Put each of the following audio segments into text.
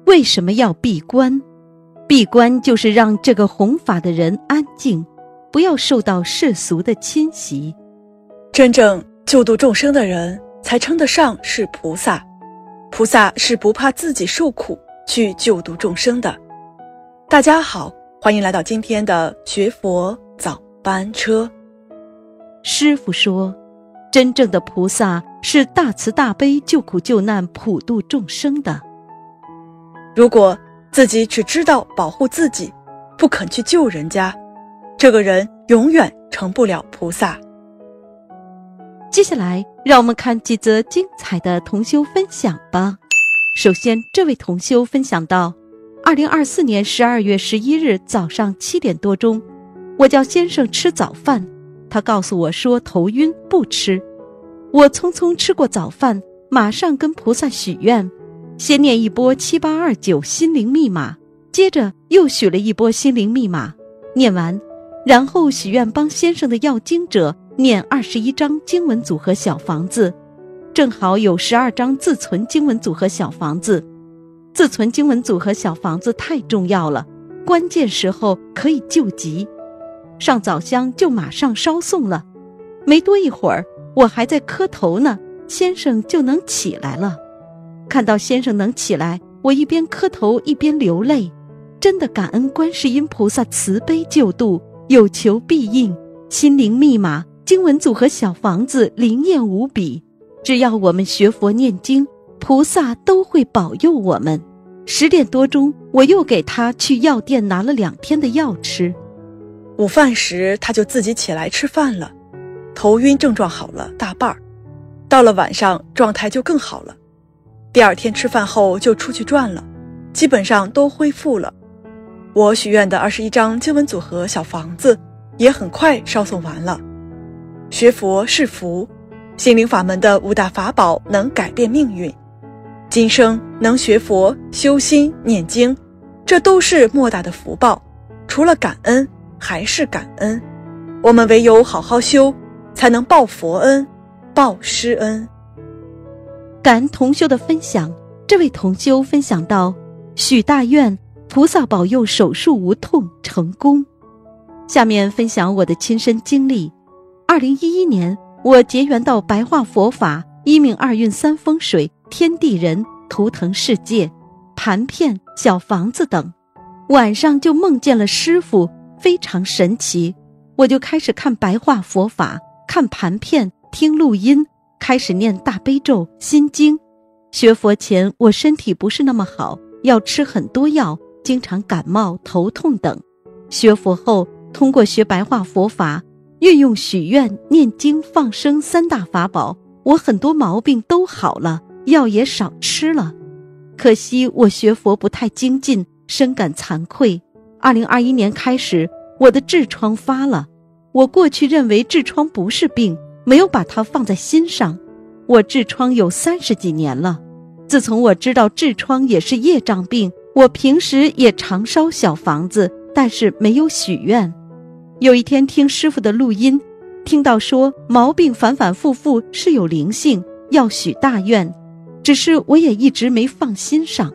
为什么要闭关？闭关就是让这个弘法的人安静，不要受到世俗的侵袭。 真正救度众生的人才称得上是菩萨。菩萨是不怕自己受苦去救度众生的。大家好，欢迎来到今天的学佛早班车。 师父说，真正的菩萨是大慈大悲救苦救难普度众生的。 如果自己只知道保护自己，不肯去救人家，这个人永远成不了菩萨。 接下来让我们看几则精彩的同修分享吧。首先，这位同修分享到2024年12月11日早上7点多钟，我叫先生吃早饭，他告诉我说头晕不吃。我匆匆吃过早饭，马上跟菩萨许愿，先念一波7829心灵密码，接着又许了一波心灵密码，念完，然后许愿帮先生的要经者念21张经文组合小房子，正好有12张自存经文组合小房子。自存经文组合小房子太重要了，关键时候可以救急。上早香就马上烧送了，没多一会儿我还在磕头呢，先生就能起来了。看到先生能起来，我一边磕头一边流泪，真的感恩观世音菩萨慈悲救度，有求必应，心灵密码经文组合小房子灵验无比，只要我们学佛念经，菩萨都会保佑我们。10点多钟，我又给他去药店拿了2天的药吃。 午饭时他就自己起来吃饭了，头晕症状好了大半，到了晚上状态就更好了。第二天吃饭后就出去转了，基本上都恢复了。我许愿的21张经文组合小房子也很快烧送完了。学佛是福，心灵法门的5大法宝能改变命运。今生能学佛修心念经，这都是莫大的福报，除了感恩还是感恩。我们唯有好好修，才能报佛恩报师恩。 感恩同修的分享，这位同修分享到，许大愿菩萨保佑手术无痛成功。下面分享我的亲身经历。2011年，我结缘到白话佛法、一命二运三风水、天地人、图腾世界、盘片、小房子等，晚上就梦见了师父，非常神奇。我就开始看白话佛法，看盘片，听录音，开始念大悲咒、心经。学佛前我身体不是那么好，要吃很多药，经常感冒、头痛等。学佛后，通过学白话佛法，运用许愿、念经、放生3大法宝，我很多毛病都好了，药也少吃了。可惜我学佛不太精进，深感惭愧。2021年开始，我的痔疮发了。我过去认为痔疮不是病，没有把它放在心上。我痔疮有30几年了。自从我知道痔疮也是业障病，我平时也常烧小房子，但是没有许愿。有一天听师父的录音，听到说毛病反反复复是有灵性，要许大愿，只是我也一直没放心上。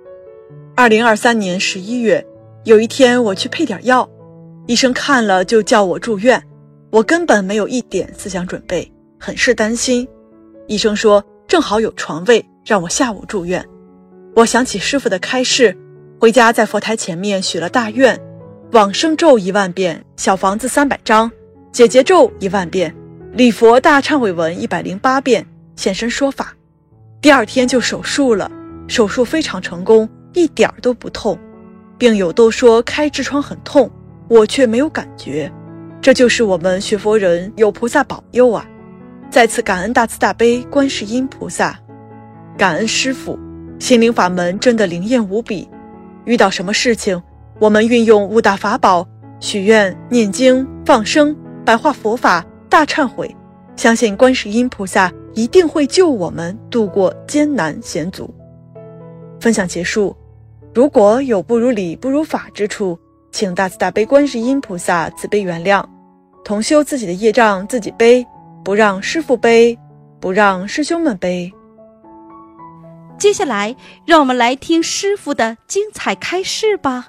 2023年11月，有一天我去配点药，医生看了就叫我住院，我根本没有一点思想准备，很是担心。医生说正好有床位，让我下午住院。我想起师父的开示，回家在佛台前面许了大愿，往生咒1万遍，小房子300张，解结咒1万遍，礼佛大忏悔文108遍，现身说法。第二天就手术了，手术非常成功，一点都不痛。病友都说开痔疮很痛，我却没有感觉。这就是我们学佛人有菩萨保佑啊！再次感恩大慈大悲观世音菩萨，感恩师父，心灵法门真的灵验无比。遇到什么事情，我们运用5大法宝，许愿、念经、放生、白话佛法、大忏悔，相信观世音菩萨一定会救我们度过艰难险阻。分享结束，如果有不如理不如法之处，请大慈大悲观世音菩萨慈悲原谅。同修自己的业障自己背，不让师父背，不让师兄们背。 接下来让我们来听师父的精彩开示吧。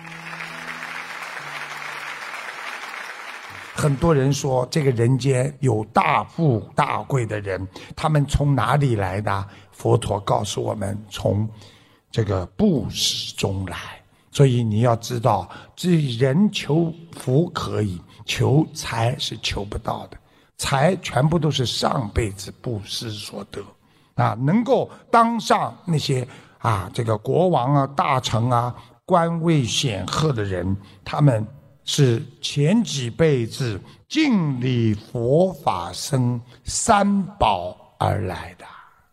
很多人说这个人间有大富大贵的人，他们从哪里来的？佛陀告诉我们，从这个布施中来。所以你要知道，这人求福可以，求财是求不到的，财全部都是上辈子布施所得啊，能够当上那些这个国王啊、大臣啊、官位显赫的人，他们是前几辈子敬礼佛法僧三宝而来的。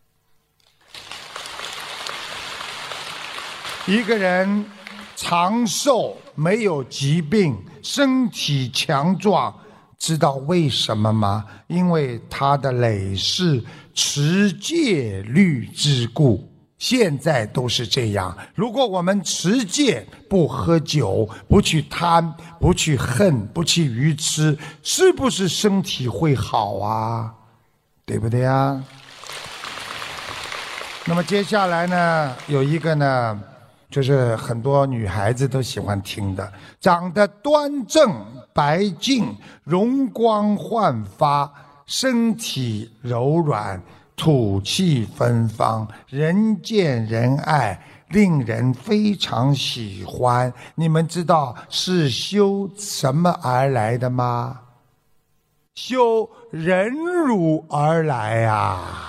一个人长寿，没有疾病，身体强壮，知道为什么吗？因为他的累世持戒律之故。现在都是这样，如果我们持戒，不喝酒，不去贪，不去恨，不去愚痴，是不是身体会好啊？对不对啊？那么接下来呢，有一个呢，就是很多女孩子都喜欢听的，长得端正白净，容光焕发，身体柔软，吐气芬芳，人见人爱，令人非常喜欢。你们知道是修什么而来的吗？修忍辱而来啊！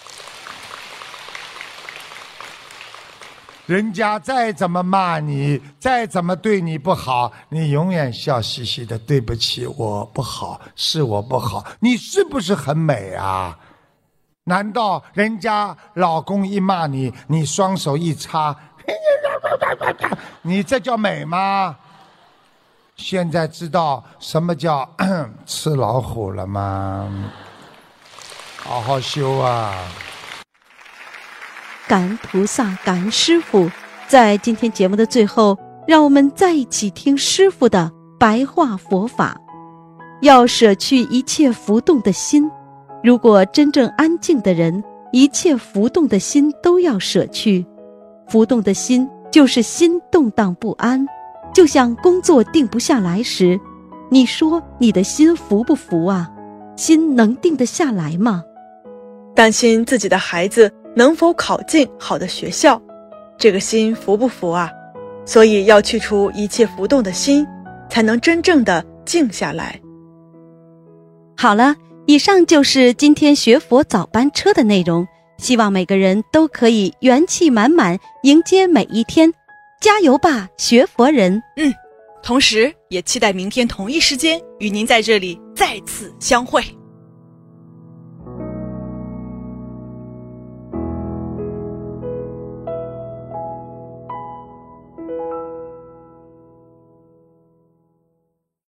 人家再怎么骂你，再怎么对你不好，你永远笑嘻嘻的，对不起，我不好，是我不好。你是不是很美啊？难道人家老公一骂你，你双手一插，你这叫美吗？现在知道什么叫吃老虎了吗？好好修啊！ 感恩菩萨，感恩师父。在今天节目的最后，让我们再一起听师父的白话佛法。要舍去一切浮动的心，如果真正安静的人，一切浮动的心都要舍去。浮动的心就是心动荡不安，就像工作定不下来时，你说你的心服不服啊？心能定得下来吗？ 担心自己的孩子能否考进好的学校，这个心服不服啊？所以要去除一切浮动的心，才能真正的静下来。 好了，以上就是今天学佛早班车的内容，希望每个人都可以元气满满迎接每一天，加油吧，学佛人！ 同时也期待明天同一时间与您在这里再次相会。